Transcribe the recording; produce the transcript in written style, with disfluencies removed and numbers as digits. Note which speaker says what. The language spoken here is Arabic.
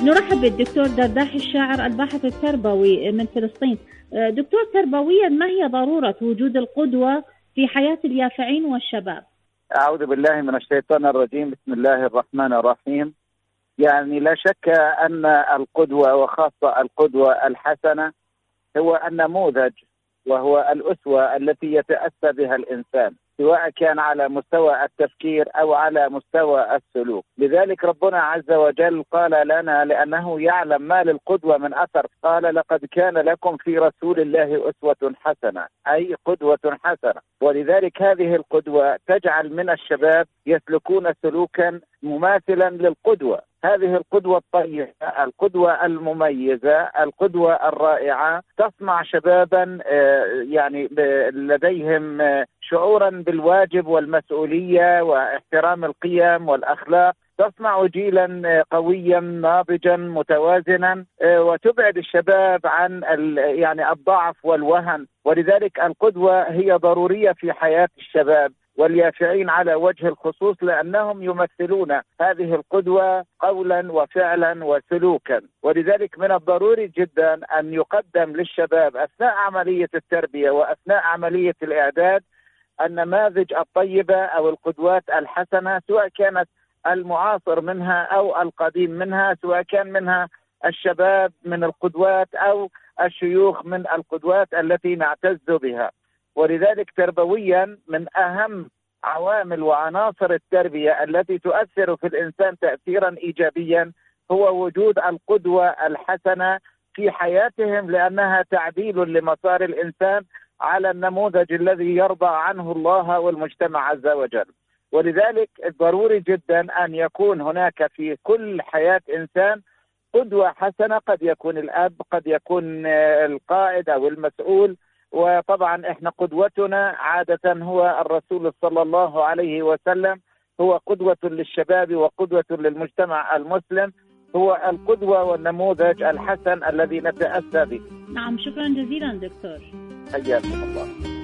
Speaker 1: نرحب بالدكتور درداح الشاعر الباحث التربوي من فلسطين. دكتور، تربويا ما هي ضرورة وجود القدوة في حياة اليافعين والشباب؟
Speaker 2: أعوذ بالله من الشيطان الرجيم. بسم الله الرحمن الرحيم. يعني لا شك أن القدوة وخاصة القدوة الحسنة هو النموذج وهو الأسوة التي يتأسى بها الإنسان، سواء كان على مستوى التفكير أو على مستوى السلوك. لذلك ربنا عز وجل قال لنا لأنه يعلم ما للقدوة من أثر، قال لقد كان لكم في رسول الله أسوة حسنة، أي قدوة حسنة. ولذلك هذه القدوة تجعل من الشباب يسلكون سلوكا مماثلا للقدوة. هذه القدوة الطيبة، القدوة المميزة، القدوة الرائعة تصنع شبابا يعني لديهم شعورا بالواجب والمسؤولية واحترام القيم والأخلاق، تصنع جيلا قويا ناضجا متوازنا، وتبعد الشباب عن يعني الضعف والوهن. ولذلك القدوة هي ضرورية في حياة الشباب واليافعين على وجه الخصوص، لأنهم يمثلون هذه القدوة قولا وفعلا وسلوكا. ولذلك من الضروري جدا أن يقدم للشباب أثناء عملية التربية وأثناء عملية الإعداد النماذج الطيبة أو القدوات الحسنة، سواء كانت المعاصر منها أو القديم منها، سواء كان منها الشباب من القدوات أو الشيوخ من القدوات التي نعتز بها. ولذلك تربويا من أهم عوامل وعناصر التربية التي تؤثر في الإنسان تأثيرا إيجابيا هو وجود القدوة الحسنة في حياتهم، لأنها تعديل لمسار الإنسان على النموذج الذي يرضى عنه الله والمجتمع عز وجل. ولذلك ضروري جدا أن يكون هناك في كل حياة إنسان قدوة حسنة، قد يكون الأب، قد يكون القائد أو المسؤول. وطبعا احنا قدوتنا عادة هو الرسول صلى الله عليه وسلم، هو قدوة للشباب وقدوة للمجتمع المسلم، هو القدوة والنموذج الحسن الذي نتأسى به.
Speaker 1: نعم، شكرا جزيلا دكتور.
Speaker 2: حياكم الله.